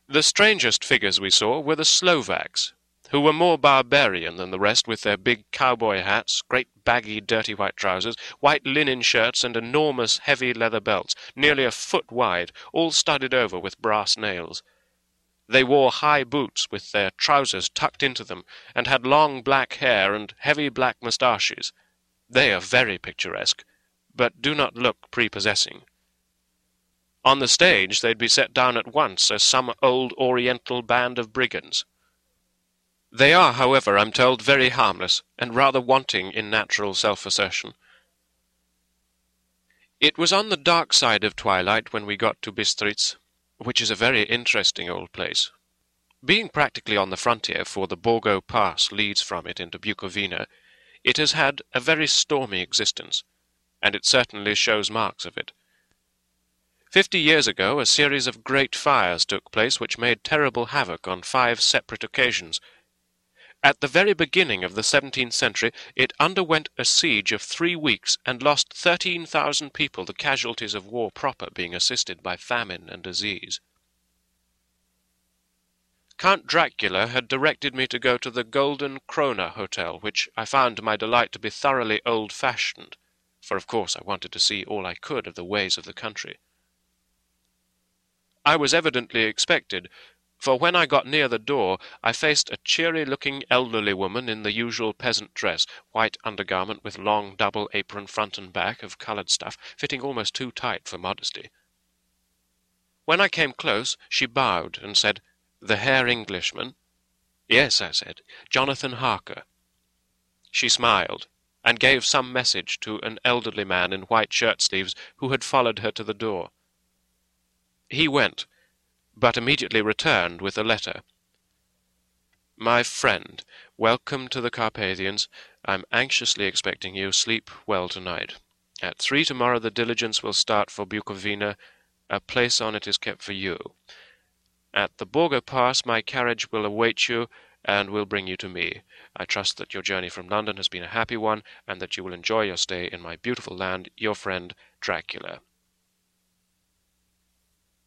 The strangest figures we saw were the Slovaks, who were more barbarian than the rest, with their big cowboy hats, great baggy dirty white trousers, white linen shirts, and enormous heavy leather belts, nearly a foot wide, all studded over with brass nails. They wore high boots with their trousers tucked into them, and had long black hair and heavy black moustaches. They are very picturesque, but do not look prepossessing. On the stage they'd be set down at once as some old Oriental band of brigands. They are, however, I'm told, very harmless, and rather wanting in natural self-assertion. It was on the dark side of twilight when we got to Bistritz, which is a very interesting old place. Being practically on the frontier, for the Borgo Pass leads from it into Bukovina, it has had a very stormy existence, and it certainly shows marks of it. 50 years ago a series of great fires took place which made terrible havoc on 5 separate occasions. At the very beginning of the 17th century it underwent a siege of 3 weeks and lost 13,000 people, the casualties of war proper being assisted by famine and disease. Count Dracula had directed me to go to the Golden Krone Hotel, which I found to my delight to be thoroughly old-fashioned, for of course I wanted to see all I could of the ways of the country. I was evidently expected, for when I got near the door I faced a cheery-looking elderly woman in the usual peasant dress, white undergarment with long double apron front and back of coloured stuff, fitting almost too tight for modesty. When I came close she bowed and said, "The Herr Englishman?" "Yes," I said, "Jonathan Harker." She smiled, and gave some message to an elderly man in white shirt-sleeves who had followed her to the door. He went, but immediately returned with a letter. "My friend, welcome to the Carpathians. I'm anxiously expecting you. Sleep well tonight. At 3 tomorrow the diligence will start for Bukovina. A place on it is kept for you. At the Borgo Pass my carriage will await you and will bring you to me. I trust that your journey from London has been a happy one, and that you will enjoy your stay in my beautiful land. Your friend, Dracula."